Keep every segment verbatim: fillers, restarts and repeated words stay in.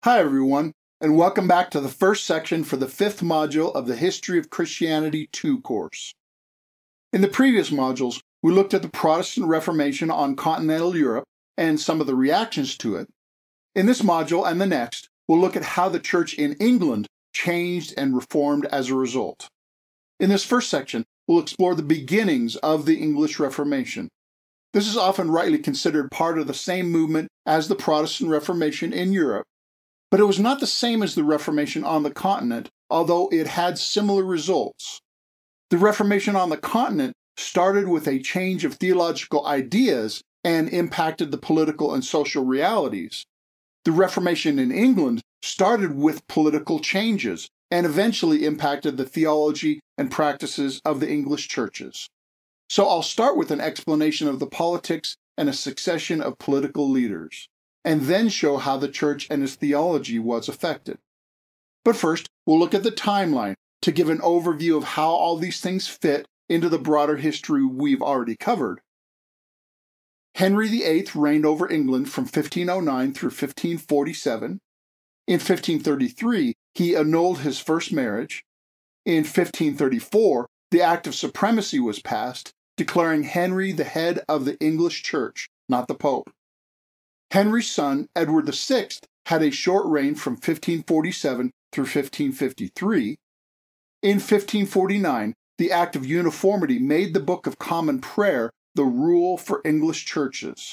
Hi everyone, and welcome back to the first section for the fifth module of the History of Christianity two course. In the previous modules, we looked at the Protestant Reformation on continental Europe and some of the reactions to it. In this module and the next, we'll look at how the church in England changed and reformed as a result. In this first section, we'll explore the beginnings of the English Reformation. This is often rightly considered part of the same movement as the Protestant Reformation in Europe, but it was not the same as the Reformation on the continent, although it had similar results. The Reformation on the continent started with a change of theological ideas and impacted the political and social realities. The Reformation in England started with political changes and eventually impacted the theology and practices of the English churches. So I'll start with an explanation of the politics and a succession of political leaders, and then show how the church and its theology was affected. But first, we'll look at the timeline to give an overview of how all these things fit into the broader history we've already covered. Henry the Eighth reigned over England from fifteen oh nine through fifteen forty-seven. In fifteen thirty-three, he annulled his first marriage. In fifteen thirty-four, the Act of Supremacy was passed, declaring Henry the head of the English Church, not the Pope. Henry's son, Edward the Sixth, had a short reign from fifteen forty-seven through fifteen fifty-three. In fifteen forty-nine, the Act of Uniformity made the Book of Common Prayer the rule for English churches.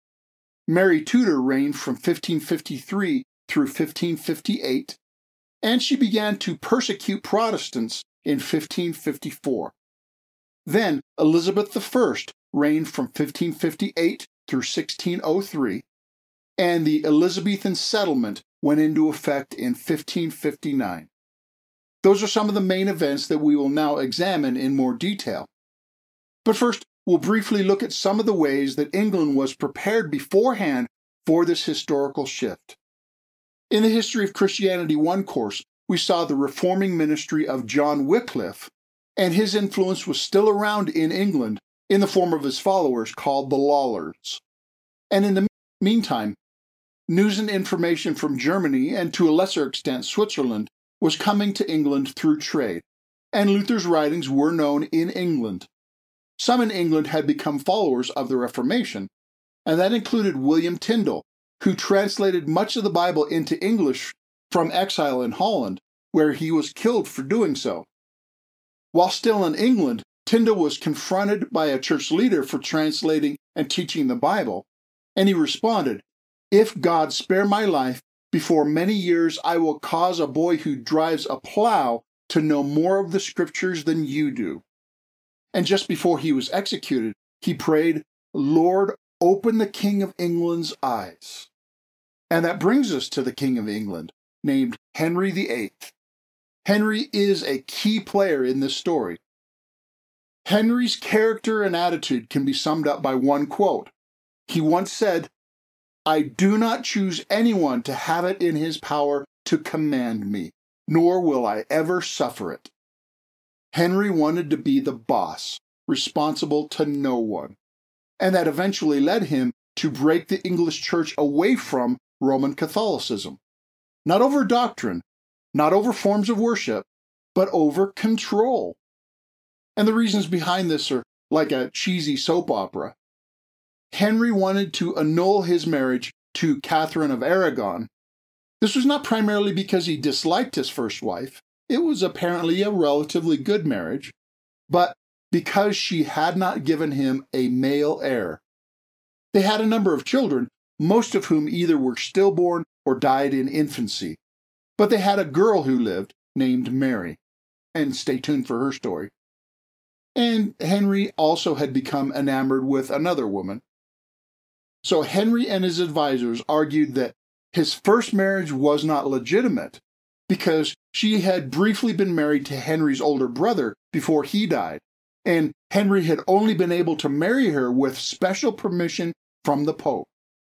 Mary Tudor reigned from fifteen fifty-three through fifteen fifty-eight, and she began to persecute Protestants in fifteen fifty-four. Then Elizabeth the First reigned from fifteen fifty-eight through sixteen oh three, and the Elizabethan settlement went into effect in fifteen fifty-nine. Those are some of the main events that we will now examine in more detail. But first, we'll briefly look at some of the ways that England was prepared beforehand for this historical shift. In the History of Christianity one course, we saw the reforming ministry of John Wycliffe, and his influence was still around in England in the form of his followers called the Lollards. And in the meantime, news and information from Germany, and to a lesser extent Switzerland, was coming to England through trade, and Luther's writings were known in England. Some in England had become followers of the Reformation, and that included William Tyndale, who translated much of the Bible into English from exile in Holland, where he was killed for doing so. While still in England, Tyndale was confronted by a church leader for translating and teaching the Bible, and he responded, "If God spare my life, before many years I will cause a boy who drives a plow to know more of the Scriptures than you do." And just before he was executed, he prayed, "Lord, open the King of England's eyes." And that brings us to the King of England, named Henry the Eighth. Henry is a key player in this story. Henry's character and attitude can be summed up by one quote. He once said, "I do not choose anyone to have it in his power to command me, nor will I ever suffer it." Henry wanted to be the boss, responsible to no one, and that eventually led him to break the English church away from Roman Catholicism. Not over doctrine, not over forms of worship, but over control. And the reasons behind this are like a cheesy soap opera. Henry wanted to annul his marriage to Catherine of Aragon. This was not primarily because he disliked his first wife. It was apparently a relatively good marriage, but because she had not given him a male heir. They had a number of children, most of whom either were stillborn or died in infancy. But they had a girl who lived, named Mary, and stay tuned for her story. And Henry also had become enamored with another woman. So Henry and his advisors argued that his first marriage was not legitimate because she had briefly been married to Henry's older brother before he died, and Henry had only been able to marry her with special permission from the Pope.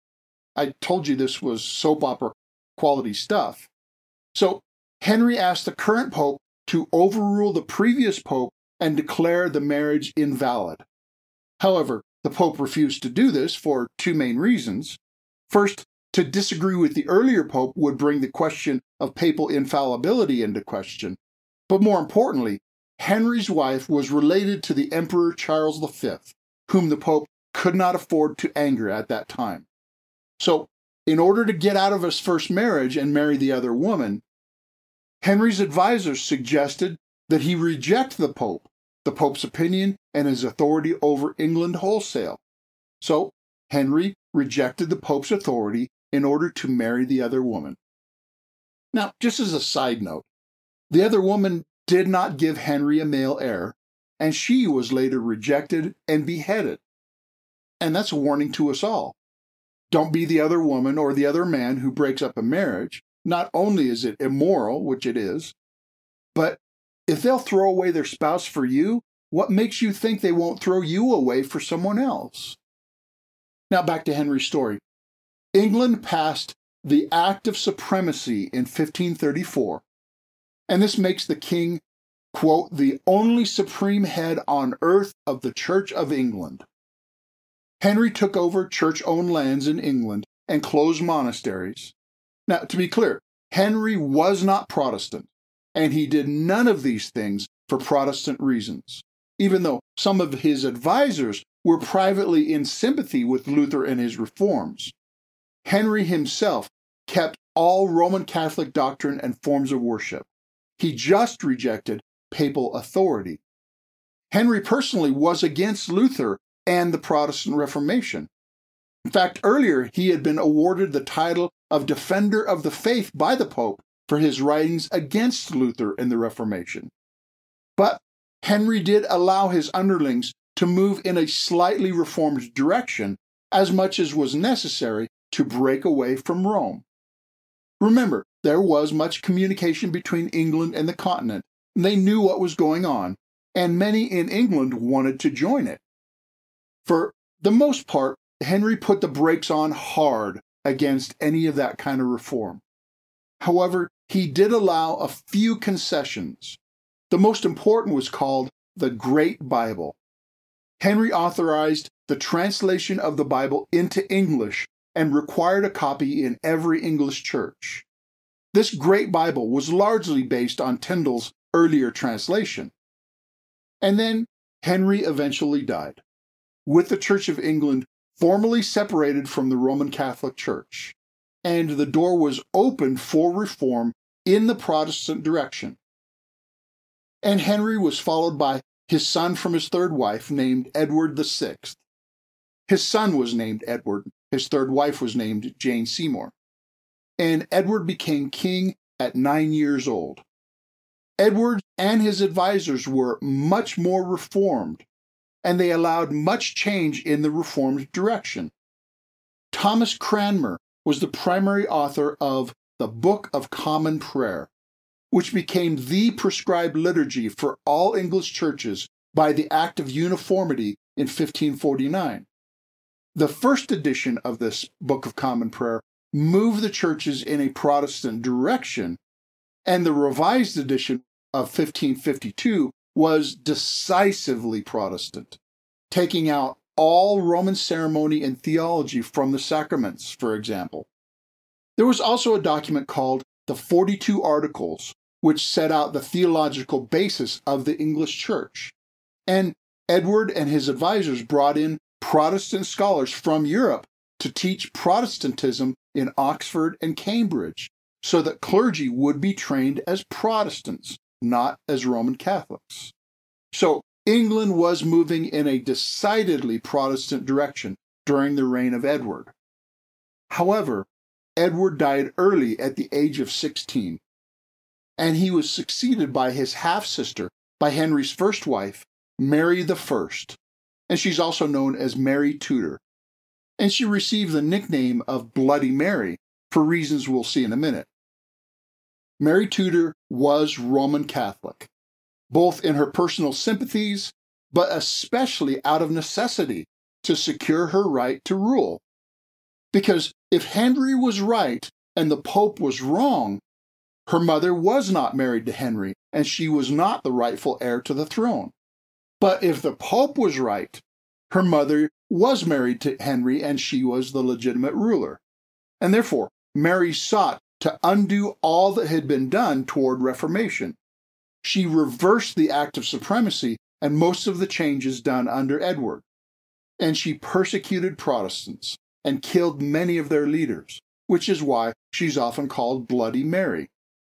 I told you this was soap opera quality stuff. So Henry asked the current Pope to overrule the previous Pope and declare the marriage invalid. However, the Pope refused to do this for two main reasons. First, to disagree with the earlier pope would bring the question of papal infallibility into question. But more importantly, Henry's wife was related to the Emperor Charles the Fifth, whom the pope could not afford to anger at that time. So, in order to get out of his first marriage and marry the other woman, Henry's advisors suggested that he reject the pope, the pope's opinion, and his authority over England wholesale. So, Henry rejected the pope's authority in order to marry the other woman. Now, just as a side note, the other woman did not give Henry a male heir, and she was later rejected and beheaded. And that's a warning to us all. Don't be the other woman or the other man who breaks up a marriage. Not only is it immoral, which it is, but if they'll throw away their spouse for you, what makes you think they won't throw you away for someone else? Now back to Henry's story. England passed the Act of Supremacy in fifteen thirty-four, and this makes the king, quote, the only supreme head on earth of the Church of England. Henry took over church-owned lands in England and closed monasteries. Now, to be clear, Henry was not Protestant, and he did none of these things for Protestant reasons, even though some of his advisors were privately in sympathy with Luther and his reforms. Henry himself kept all Roman Catholic doctrine and forms of worship. He just rejected papal authority. Henry personally was against Luther and the Protestant Reformation. In fact, earlier he had been awarded the title of Defender of the Faith by the Pope for his writings against Luther and the Reformation. But Henry did allow his underlings to move in a slightly reformed direction as much as was necessary to break away from Rome. Remember, there was much communication between England and the continent, and they knew what was going on, and many in England wanted to join it. For the most part, Henry put the brakes on hard against any of that kind of reform. However, he did allow a few concessions. The most important was called the Great Bible. Henry authorized the translation of the Bible into English and required a copy in every English church. This Great Bible was largely based on Tyndale's earlier translation. And then Henry eventually died, with the Church of England formally separated from the Roman Catholic Church, and the door was opened for reform in the Protestant direction. And Henry was followed by his son from his third wife, named Edward the Sixth. His son was named Edward. His third wife was named Jane Seymour. And Edward became king at nine years old. Edward and his advisors were much more reformed, and they allowed much change in the reformed direction. Thomas Cranmer was the primary author of the Book of Common Prayer, which became the prescribed liturgy for all English churches by the Act of Uniformity in fifteen forty-nine. The first edition of this Book of Common Prayer moved the churches in a Protestant direction, and the revised edition of fifteen fifty-two was decisively Protestant, taking out all Roman ceremony and theology from the sacraments, for example. There was also a document called the forty-two Articles, which set out the theological basis of the English Church. And Edward and his advisors brought in Protestant scholars from Europe to teach Protestantism in Oxford and Cambridge, so that clergy would be trained as Protestants, not as Roman Catholics. So England was moving in a decidedly Protestant direction during the reign of Edward. However, Edward died early at the age of sixteen, and he was succeeded by his half-sister, by Henry's first wife, Mary the First, and she's also known as Mary Tudor. And she received the nickname of Bloody Mary for reasons we'll see in a minute. Mary Tudor was Roman Catholic, both in her personal sympathies, but especially out of necessity to secure her right to rule. Because if Henry was right and the Pope was wrong, her mother was not married to Henry, and she was not the rightful heir to the throne. But if the Pope was right, her mother was married to Henry, and she was the legitimate ruler. and therefore Mary sought to undo all that had been done toward Reformation. She reversed the Act of Supremacy and most of the changes done under Edward. And she persecuted Protestants and killed many of their leaders, which is why she's often called Bloody Mary.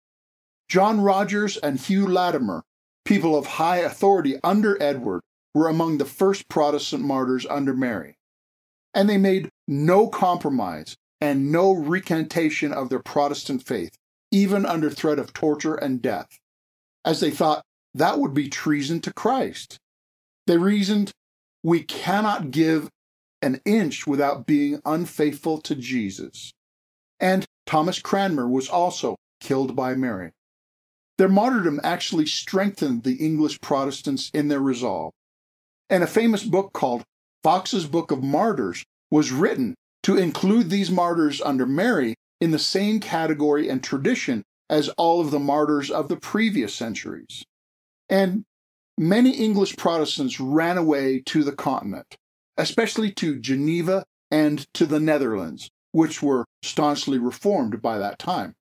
John Rogers and Hugh Latimer, people of high authority under Edward, were among the first Protestant martyrs under Mary. And they made no compromise and no recantation of their Protestant faith, even under threat of torture and death, as they thought that would be treason to Christ. They reasoned, we cannot give an inch without being unfaithful to Jesus. And Thomas Cranmer was also killed by Mary. Their martyrdom actually strengthened the English Protestants in their resolve. And a famous book called Fox's Book of Martyrs was written to include these martyrs under Mary in the same category and tradition as all of the martyrs of the previous centuries. And many English Protestants ran away to the continent, especially to Geneva and to the Netherlands, which were staunchly reformed by that time.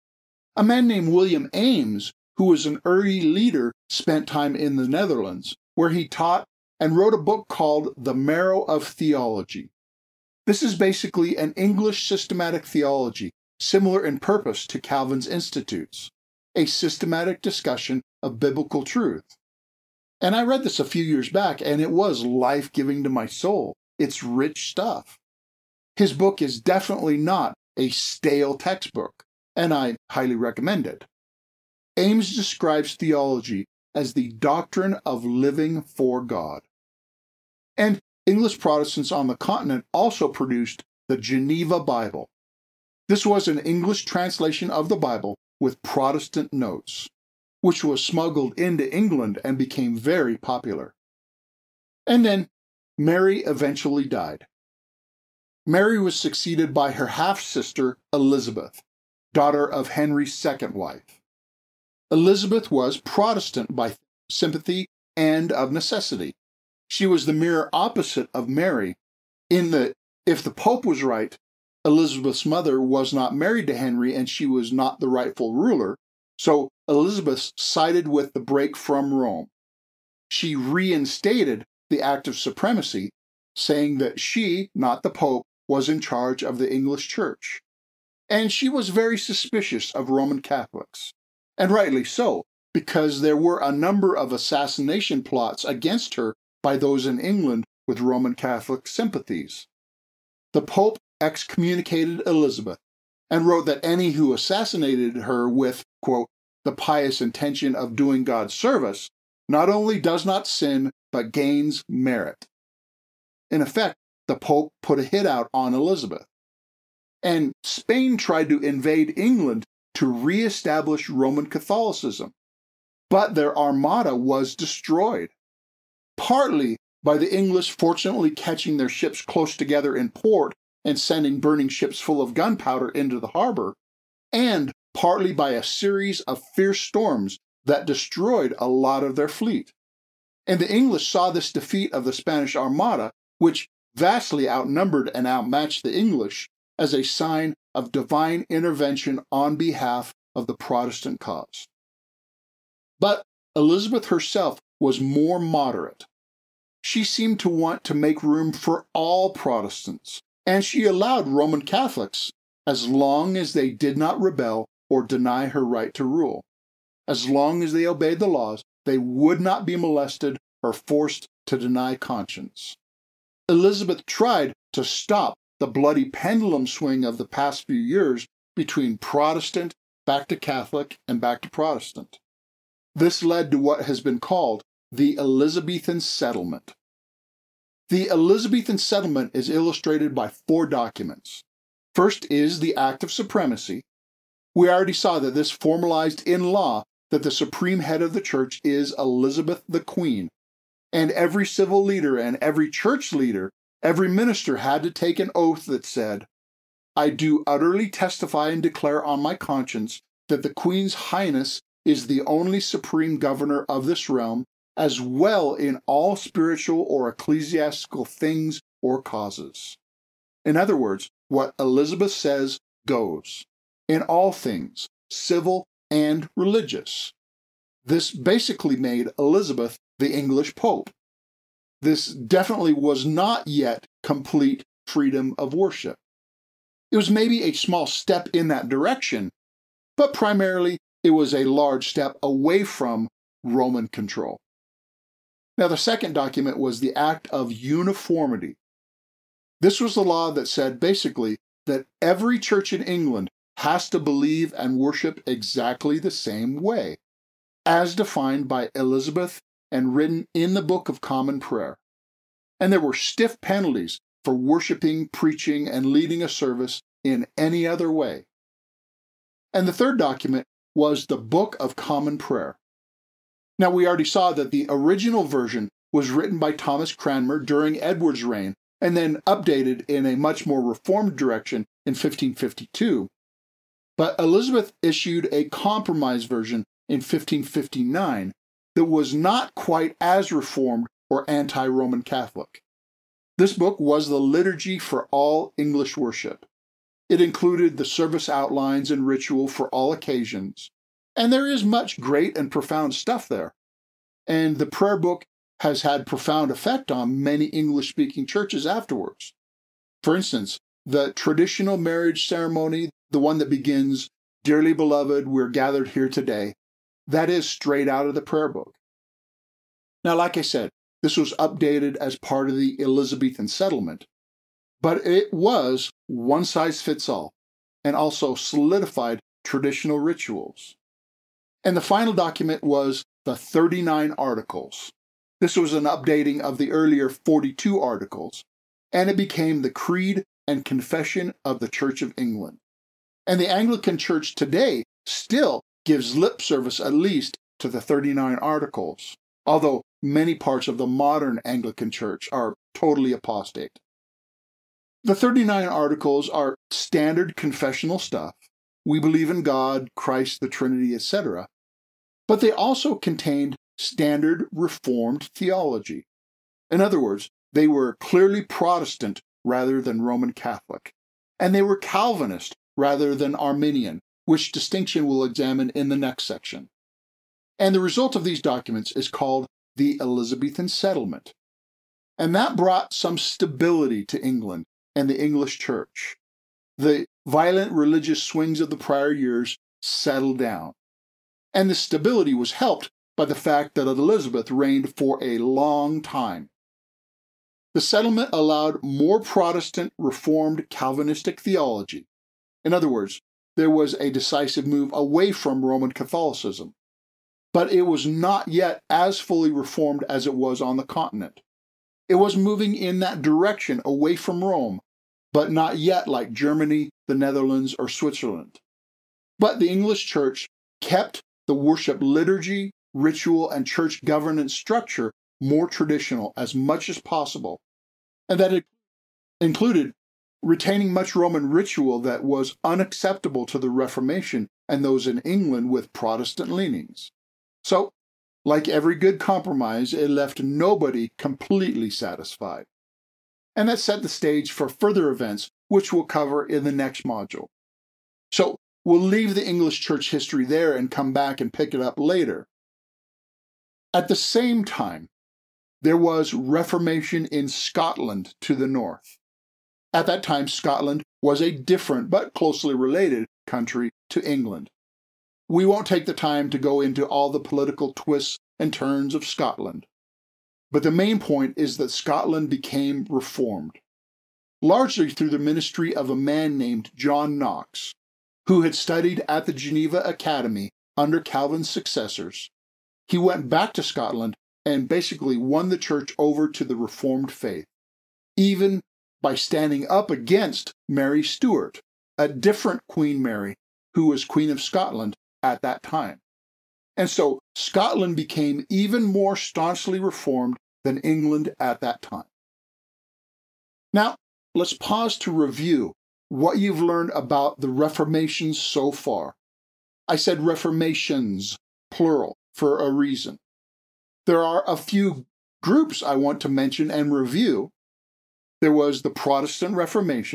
A man named William Ames, who was an early leader, spent time in the Netherlands, where he taught and wrote a book called The Marrow of Theology. This is basically an English systematic theology, similar in purpose to Calvin's Institutes, a systematic discussion of biblical truth. And I read this a few years back, and it was life-giving to my soul. It's rich stuff. His book is definitely not a stale textbook, and I highly recommend it. Ames describes theology as the doctrine of living for God. And English Protestants on the continent also produced the Geneva Bible. This was an English translation of the Bible with Protestant notes, which was smuggled into England and became very popular. And then Mary eventually died. Mary was succeeded by her half-sister Elizabeth, daughter of Henry's second wife. Elizabeth was Protestant by sympathy and of necessity. She was the mirror opposite of Mary, in that if the Pope was right, Elizabeth's mother was not married to Henry and she was not the rightful ruler, so Elizabeth sided with the break from Rome. She reinstated the Act of Supremacy, saying that she, not the Pope, was in charge of the English Church. And she was very suspicious of Roman Catholics, and rightly so, because there were a number of assassination plots against her by those in England with Roman Catholic sympathies. The Pope excommunicated Elizabeth and wrote that any who assassinated her with, quote, the pious intention of doing God's service not only does not sin, but gains merit. In effect, the Pope put a hit out on Elizabeth. And Spain tried to invade England to re-establish Roman Catholicism, but their armada was destroyed, partly by the English fortunately catching their ships close together in port and sending burning ships full of gunpowder into the harbor, and partly by a series of fierce storms that destroyed a lot of their fleet. And the English saw this defeat of the Spanish Armada, which vastly outnumbered and outmatched the English, as a sign of divine intervention on behalf of the Protestant cause. But Elizabeth herself was more moderate. She seemed to want to make room for all Protestants, and she allowed Roman Catholics, as long as they did not rebel or deny her right to rule. As long as they obeyed the laws, they would not be molested or forced to deny conscience. Elizabeth tried to stop the bloody pendulum swing of the past few years between Protestant, back to Catholic, and back to Protestant. This led to what has been called the Elizabethan Settlement. The Elizabethan Settlement is illustrated by four documents. First is the Act of Supremacy. We already saw that this formalized in law that the supreme head of the church is Elizabeth the Queen, and every civil leader and every church leader, every minister had to take an oath that said, I do utterly testify and declare on my conscience that the Queen's Highness is the only supreme governor of this realm, as well in all spiritual or ecclesiastical things or causes. In other words, what Elizabeth says goes, in all things, civil and religious. This basically made Elizabeth the English Pope. This definitely was not yet complete freedom of worship. It was maybe a small step in that direction, but primarily it was a large step away from Roman control. Now, the second document was the Act of Uniformity. This was the law that said basically that every church in England has to believe and worship exactly the same way, as defined by Elizabeth and written in the Book of Common Prayer. And there were stiff penalties for worshiping, preaching, and leading a service in any other way. And the third document was the Book of Common Prayer. Now, we already saw that the original version was written by Thomas Cranmer during Edward's reign, and then updated in a much more reformed direction in fifteen fifty-two. But Elizabeth issued a compromise version in fifteen fifty-nine that was not quite as reformed or anti-Roman Catholic. This book was the liturgy for all English worship. It included the service outlines and ritual for all occasions, and there is much great and profound stuff there. And the prayer book has had profound effect on many English-speaking churches afterwards. For instance, the traditional marriage ceremony, the one that begins, "Dearly beloved, we're gathered here today," that is straight out of the prayer book. Now, like I said, this was updated as part of the Elizabethan settlement, but it was one size fits all, and also solidified traditional rituals. And the final document was the thirty-nine Articles. This was an updating of the earlier forty-two Articles, and it became the Creed and Confession of the Church of England. And the Anglican Church today still gives lip service at least to the thirty-nine Articles, although many parts of the modern Anglican Church are totally apostate. The thirty-nine Articles are standard confessional stuff. We believe in God, Christ, the Trinity, et cetera. But they also contained standard Reformed theology. In other words, they were clearly Protestant rather than Roman Catholic, and they were Calvinist rather than Arminian, which distinction we'll examine in the next section. And the result of these documents is called the Elizabethan Settlement. And that brought some stability to England and the English Church. The violent religious swings of the prior years settled down. And the stability was helped by the fact that Elizabeth reigned for a long time. The settlement allowed more Protestant Reformed Calvinistic theology. In other words, there was a decisive move away from Roman Catholicism. But it was not yet as fully Reformed as it was on the continent. It was moving in that direction away from Rome, but not yet like Germany, the Netherlands, or Switzerland. But the English Church kept the worship liturgy, ritual, and church governance structure more traditional as much as possible, and that it included retaining much Roman ritual that was unacceptable to the Reformation and those in England with Protestant leanings. So, like every good compromise, it left nobody completely satisfied. And that set the stage for further events, which we'll cover in the next module. So, we'll leave the English church history there and come back and pick it up later. At the same time, there was Reformation in Scotland to the north. At that time, Scotland was a different but closely related country to England. We won't take the time to go into all the political twists and turns of Scotland. But the main point is that Scotland became reformed, largely through the ministry of a man named John Knox, who had studied at the Geneva Academy under Calvin's successors. He went back to Scotland and basically won the church over to the Reformed faith, even by standing up against Mary Stuart, a different Queen Mary, who was Queen of Scotland at that time. And so Scotland became even more staunchly Reformed than England at that time. Now, let's pause to review what you've learned about the Reformations so far. I said Reformations, plural, for a reason. There are a few groups I want to mention and review. There was the Protestant Reformation,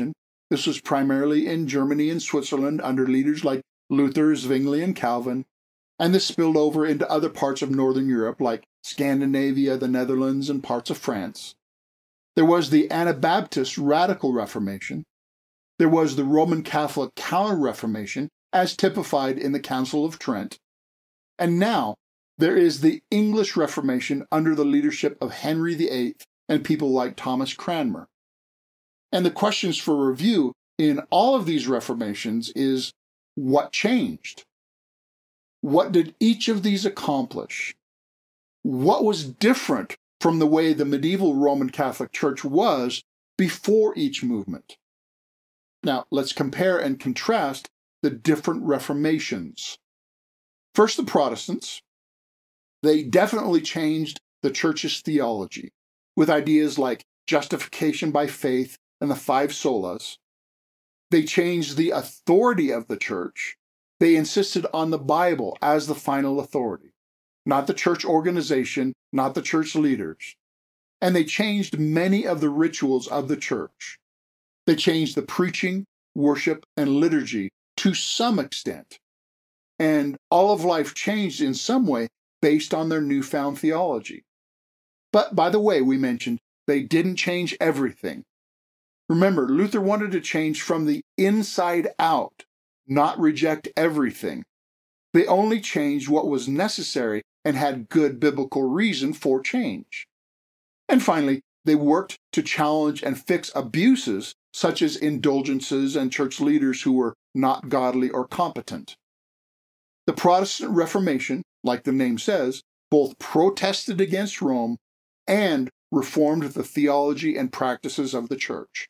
This was primarily in Germany and Switzerland under leaders like Luther, Zwingli, and Calvin, and this spilled over into other parts of Northern Europe like Scandinavia, the Netherlands, and parts of France. There was the Anabaptist Radical Reformation. There was the Roman Catholic Counter-Reformation, as typified in the Council of Trent. And now there is the English Reformation under the leadership of Henry the Eighth and people like Thomas Cranmer. And the questions for review in all of these reformations is, what changed? What did each of these accomplish? What was different from the way the medieval Roman Catholic Church was before each movement? Now, let's compare and contrast the different reformations. First, the Protestants. They definitely changed the church's theology with ideas like justification by faith and the five solas. They changed the authority of the church. They insisted on the Bible as the final authority, not the church organization, not the church leaders. And they changed many of the rituals of the church. They changed the preaching, worship, and liturgy to some extent. And all of life changed in some way based on their newfound theology. But by the way, we mentioned they didn't change everything. Remember, Luther wanted to change from the inside out, not reject everything. They only changed what was necessary and had good biblical reason for change. And finally, they worked to challenge and fix abuses such as indulgences and church leaders who were not godly or competent. The Protestant Reformation, like the name says, both protested against Rome and reformed the theology and practices of the church.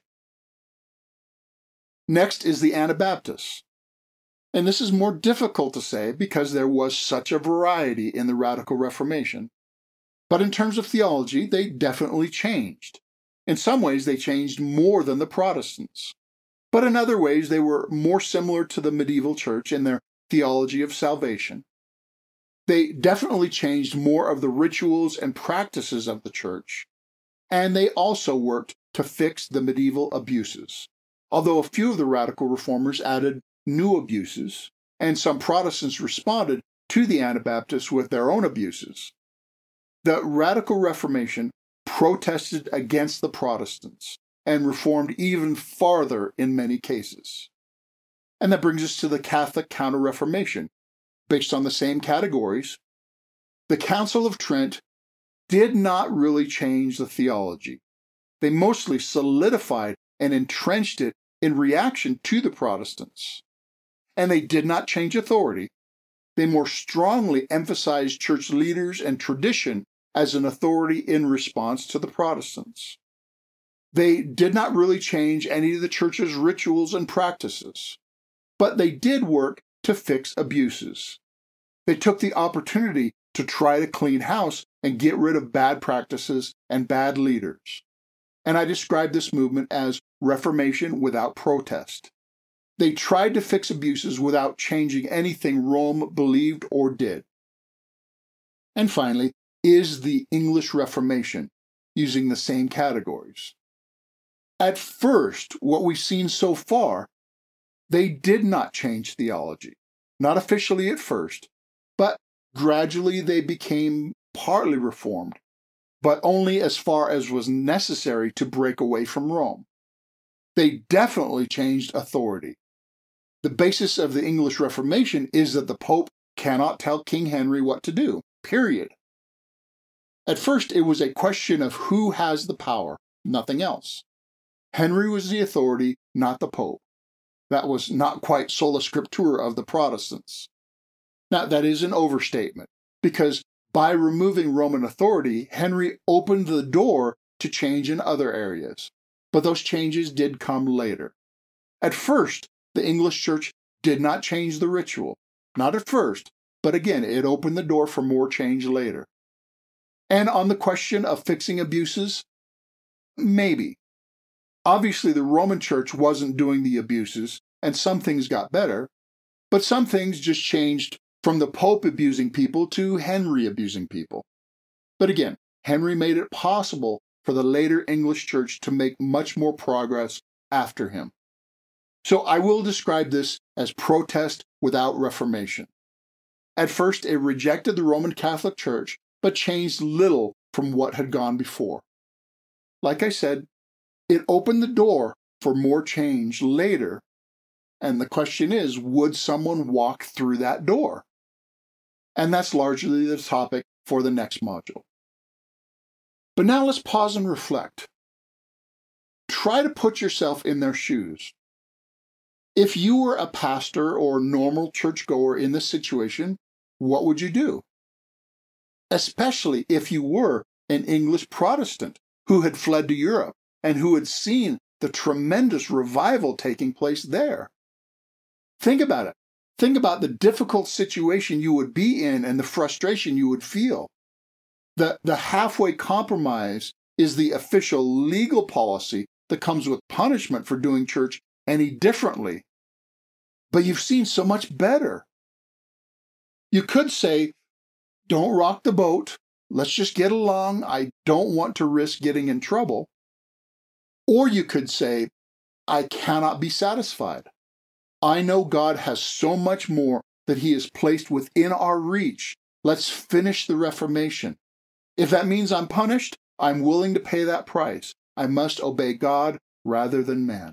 Next is the Anabaptists. And this is more difficult to say because there was such a variety in the Radical Reformation. But in terms of theology, they definitely changed. In some ways, they changed more than the Protestants. But in other ways, they were more similar to the medieval church in their theology of salvation. They definitely changed more of the rituals and practices of the church, and they also worked to fix the medieval abuses. Although a few of the radical reformers added new abuses, and some Protestants responded to the Anabaptists with their own abuses. The Radical Reformation protested against the Protestants and reformed even farther in many cases. And that brings us to the Catholic Counter-Reformation, based on the same categories. The Council of Trent did not really change the theology. They mostly solidified and entrenched it in reaction to the Protestants. And they did not change authority. They more strongly emphasized church leaders and tradition as an authority in response to the Protestants. They did not really change any of the church's rituals and practices, but they did work to fix abuses. They took the opportunity to try to clean house and get rid of bad practices and bad leaders. And I describe this movement as Reformation without protest. They tried to fix abuses without changing anything Rome believed or did. And finally, is the English Reformation, using the same categories. At first, what we've seen so far, they did not change theology. Not officially at first, but gradually they became partly reformed, but only as far as was necessary to break away from Rome. They definitely changed authority. The basis of the English Reformation is that the Pope cannot tell King Henry what to do, period. At first, it was a question of who has the power, nothing else. Henry was the authority, not the Pope. That was not quite sola scriptura of the Protestants. Now, that is an overstatement, because by removing Roman authority, Henry opened the door to change in other areas. But those changes did come later. At first, the English Church did not change the ritual. Not at first, but again, it opened the door for more change later. And on the question of fixing abuses, maybe. Obviously, the Roman Church wasn't doing the abuses, and some things got better, but some things just changed from the Pope abusing people to Henry abusing people. But again, Henry made it possible for the later English Church to make much more progress after him. So I will describe this as protest without reformation. At first, it rejected the Roman Catholic Church, but changed little from what had gone before. Like I said, it opened the door for more change later, and the question is, would someone walk through that door? And that's largely the topic for the next module. But now let's pause and reflect. Try to put yourself in their shoes. If you were a pastor or normal churchgoer in this situation, what would you do? Especially if you were an English Protestant who had fled to Europe and who had seen the tremendous revival taking place there. Think about it. Think about the difficult situation you would be in and the frustration you would feel. The, the halfway compromise is the official legal policy that comes with punishment for doing church any differently. But you've seen so much better. You could say, don't rock the boat. Let's just get along. I don't want to risk getting in trouble. Or you could say, I cannot be satisfied. I know God has so much more that He has placed within our reach. Let's finish the Reformation. If that means I'm punished, I'm willing to pay that price. I must obey God rather than man.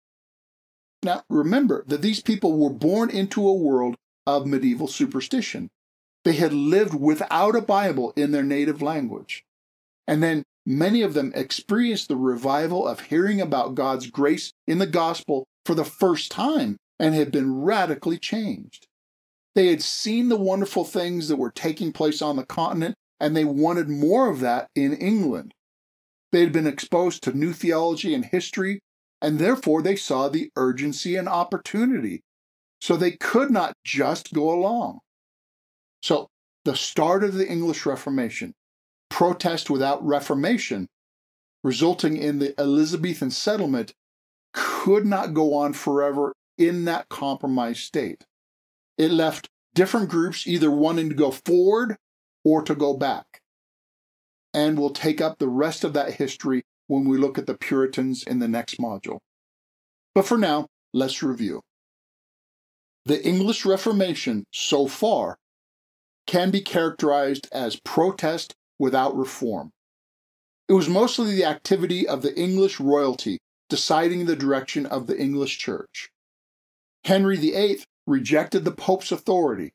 Now, remember that these people were born into a world of medieval superstition. They had lived without a Bible in their native language. And then many of them experienced the revival of hearing about God's grace in the gospel for the first time and had been radically changed. They had seen the wonderful things that were taking place on the continent, and they wanted more of that in England. They had been exposed to new theology and history, and therefore they saw the urgency and opportunity. So they could not just go along. So the start of the English Reformation, protest without reformation, resulting in the Elizabethan settlement, could not go on forever in that compromised state. It left different groups either wanting to go forward or to go back. And we'll take up the rest of that history when we look at the Puritans in the next module. But for now, let's review. The English Reformation so far can be characterized as protest without reform. It was mostly the activity of the English royalty deciding the direction of the English Church. Henry the Eighth rejected the Pope's authority.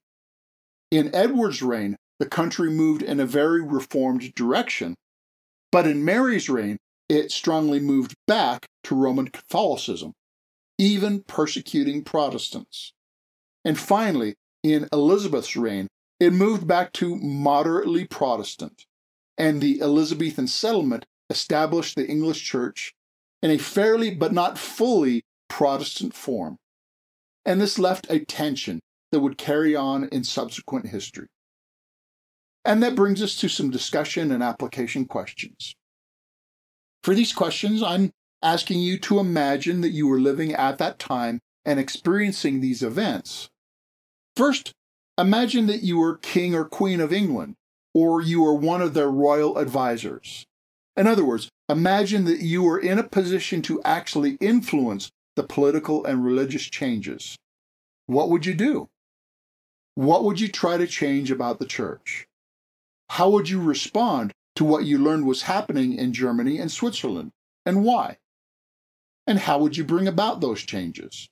In Edward's reign, the country moved in a very reformed direction, but in Mary's reign, it strongly moved back to Roman Catholicism, even persecuting Protestants. And finally, in Elizabeth's reign, it moved back to moderately Protestant, and the Elizabethan settlement established the English Church in a fairly but not fully Protestant form. And this left a tension that would carry on in subsequent history. And that brings us to some discussion and application questions. For these questions, I'm asking you to imagine that you were living at that time and experiencing these events. First, imagine that you were King or Queen of England, or you were one of their royal advisors. In other words, imagine that you were in a position to actually influence the political and religious changes. What would you do? What would you try to change about the church? How would you respond to what you learned was happening in Germany and Switzerland, and why? And how would you bring about those changes?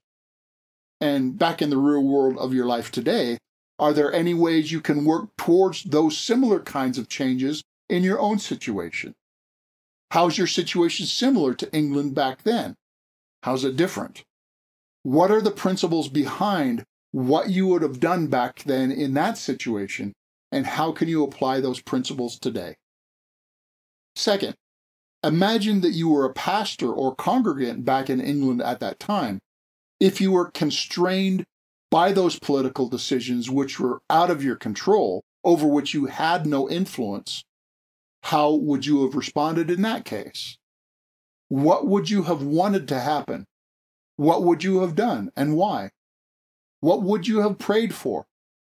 And back in the real world of your life today, are there any ways you can work towards those similar kinds of changes in your own situation? How's your situation similar to England back then? How's it different? What are the principles behind what you would have done back then in that situation, and how can you apply those principles today? Second, imagine that you were a pastor or congregant back in England at that time. If you were constrained by those political decisions which were out of your control, over which you had no influence, how would you have responded in that case? What would you have wanted to happen? What would you have done, and why? What would you have prayed for?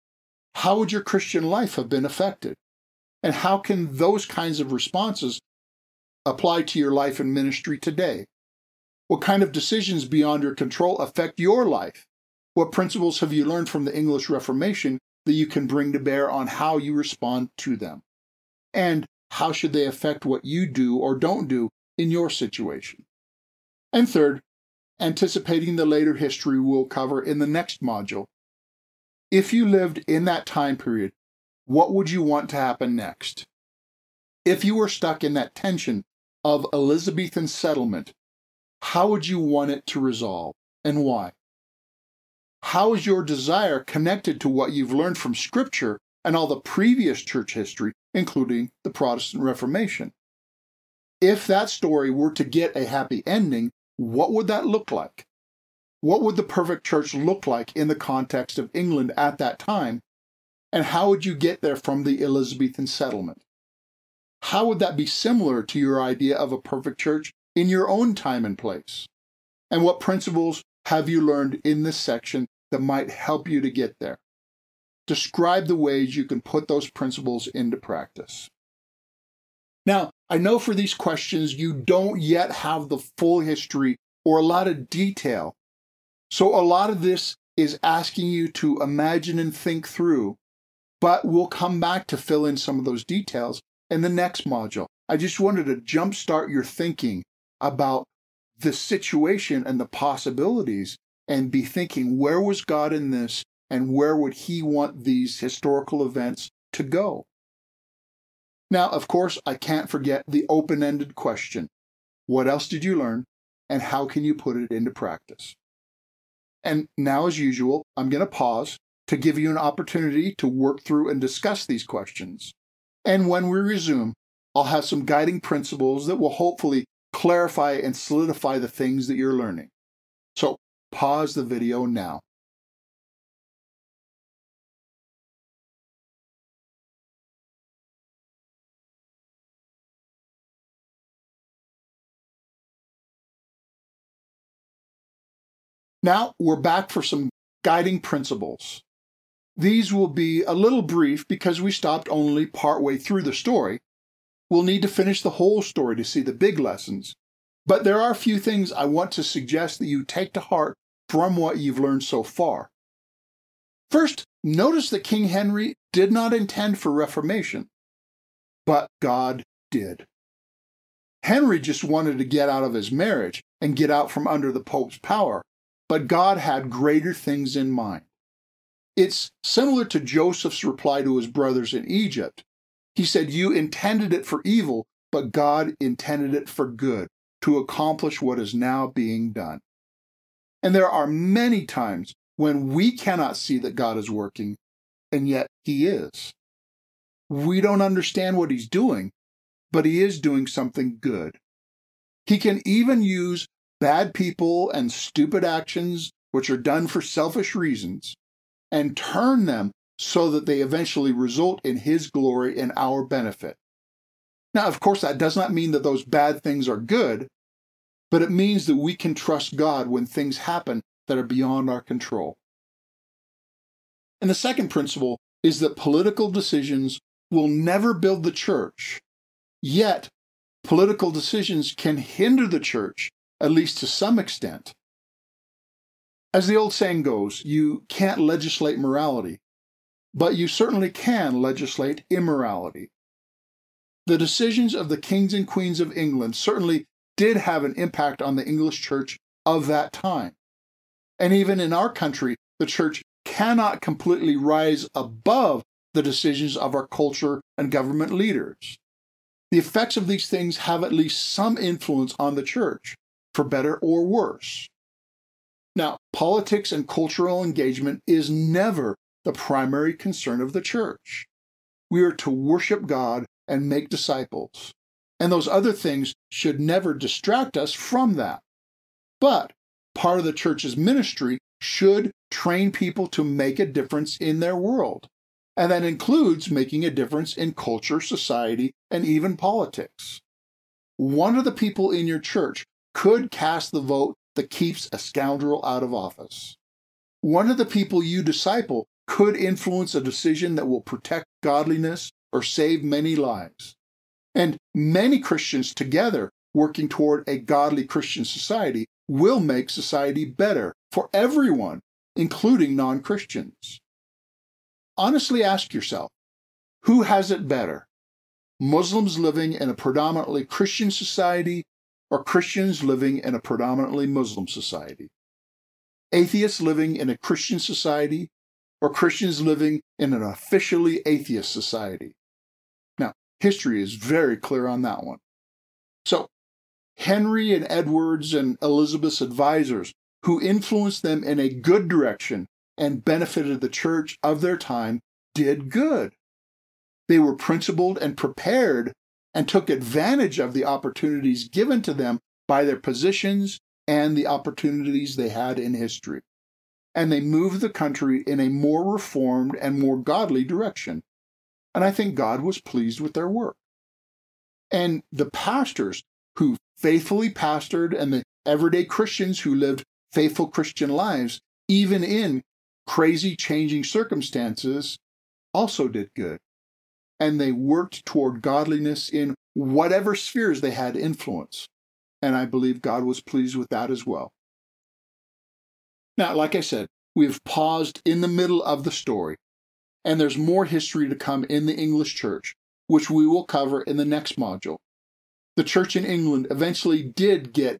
How would your Christian life have been affected? And how can those kinds of responses apply to your life and ministry today? What kind of decisions beyond your control affect your life? What principles have you learned from the English Reformation that you can bring to bear on how you respond to them? And how should they affect what you do or don't do in your situation? And third, anticipating the later history we'll cover in the next module. If you lived in that time period, what would you want to happen next? If you were stuck in that tension of Elizabethan settlement, how would you want it to resolve, and why? How is your desire connected to what you've learned from Scripture and all the previous church history, including the Protestant Reformation? If that story were to get a happy ending, what would that look like? What would the perfect church look like in the context of England at that time? And how would you get there from the Elizabethan settlement? How would that be similar to your idea of a perfect church in your own time and place? And what principles have you learned in this section that might help you to get there? Describe the ways you can put those principles into practice. Now, I know for these questions you don't yet have the full history or a lot of detail. So a lot of this is asking you to imagine and think through, but we'll come back to fill in some of those details in the next module. I just wanted to jumpstart your thinking about the situation and the possibilities and be thinking, where was God in this and where would he want these historical events to go? Now, of course, I can't forget the open-ended question. What else did you learn and how can you put it into practice? And now, as usual, I'm going to pause to give you an opportunity to work through and discuss these questions. And when we resume, I'll have some guiding principles that will hopefully clarify and solidify the things that you're learning. So pause the video now. Now we're back for some guiding principles. These will be a little brief because we stopped only partway through the story. We'll need to finish the whole story to see the big lessons. But there are a few things I want to suggest that you take to heart from what you've learned so far. First, notice that King Henry did not intend for reformation, but God did. Henry just wanted to get out of his marriage and get out from under the Pope's power, but God had greater things in mind. It's similar to Joseph's reply to his brothers in Egypt. He said, "You intended it for evil, but God intended it for good, to accomplish what is now being done." And there are many times when we cannot see that God is working, and yet he is. We don't understand what he's doing, but he is doing something good. He can even use bad people and stupid actions, which are done for selfish reasons, and turn them so that they eventually result in his glory and our benefit. Now, of course, that does not mean that those bad things are good, but it means that we can trust God when things happen that are beyond our control. And the second principle is that political decisions will never build the church, yet political decisions can hinder the church, at least to some extent. As the old saying goes, you can't legislate morality, but you certainly can legislate immorality. The decisions of the kings and queens of England certainly did have an impact on the English church of that time. And even in our country, the church cannot completely rise above the decisions of our culture and government leaders. The effects of these things have at least some influence on the church, for better or worse. Now, politics and cultural engagement is never the primary concern of the church. We are to worship God and make disciples, and those other things should never distract us from that. But part of the church's ministry should train people to make a difference in their world, and that includes making a difference in culture, society, and even politics. One of the people in your church could cast the vote that keeps a scoundrel out of office. One of the people you disciple could influence a decision that will protect godliness or save many lives. And many Christians together working toward a godly Christian society will make society better for everyone, including non-Christians. Honestly ask yourself, who has it better? Muslims living in a predominantly Christian society or Christians living in a predominantly Muslim society? Atheists living in a Christian society or Christians living in an officially atheist society? Now, history is very clear on that one. So, Henry and Edward's and Elizabeth's advisors, who influenced them in a good direction and benefited the church of their time, did good. They were principled and prepared and took advantage of the opportunities given to them by their positions and the opportunities they had in history. And they moved the country in a more reformed and more godly direction. And I think God was pleased with their work. And the pastors who faithfully pastored and the everyday Christians who lived faithful Christian lives, even in crazy changing circumstances, also did good. And they worked toward godliness in whatever spheres they had influence. And I believe God was pleased with that as well. Now, like I said, we've paused in the middle of the story, and there's more history to come in the English church, which we will cover in the next module. The church in England eventually did get,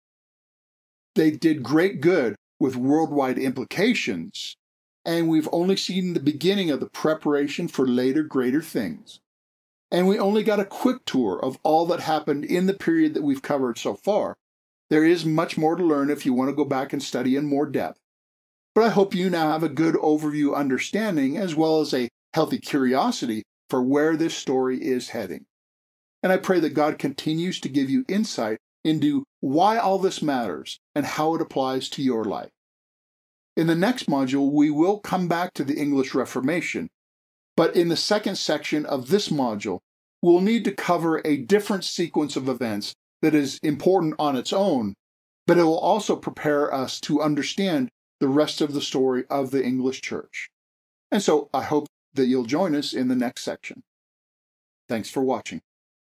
they did great good with worldwide implications, and we've only seen the beginning of the preparation for later greater things. And we only got a quick tour of all that happened in the period that we've covered so far. There is much more to learn if you want to go back and study in more depth. But I hope you now have a good overview understanding as well as a healthy curiosity for where this story is heading. And I pray that God continues to give you insight into why all this matters and how it applies to your life. In the next module, we will come back to the English Reformation, but in the second section of this module, we'll need to cover a different sequence of events that is important on its own, but it will also prepare us to understand the rest of the story of the English church. And so I hope that you'll join us in the next section. Thanks for watching.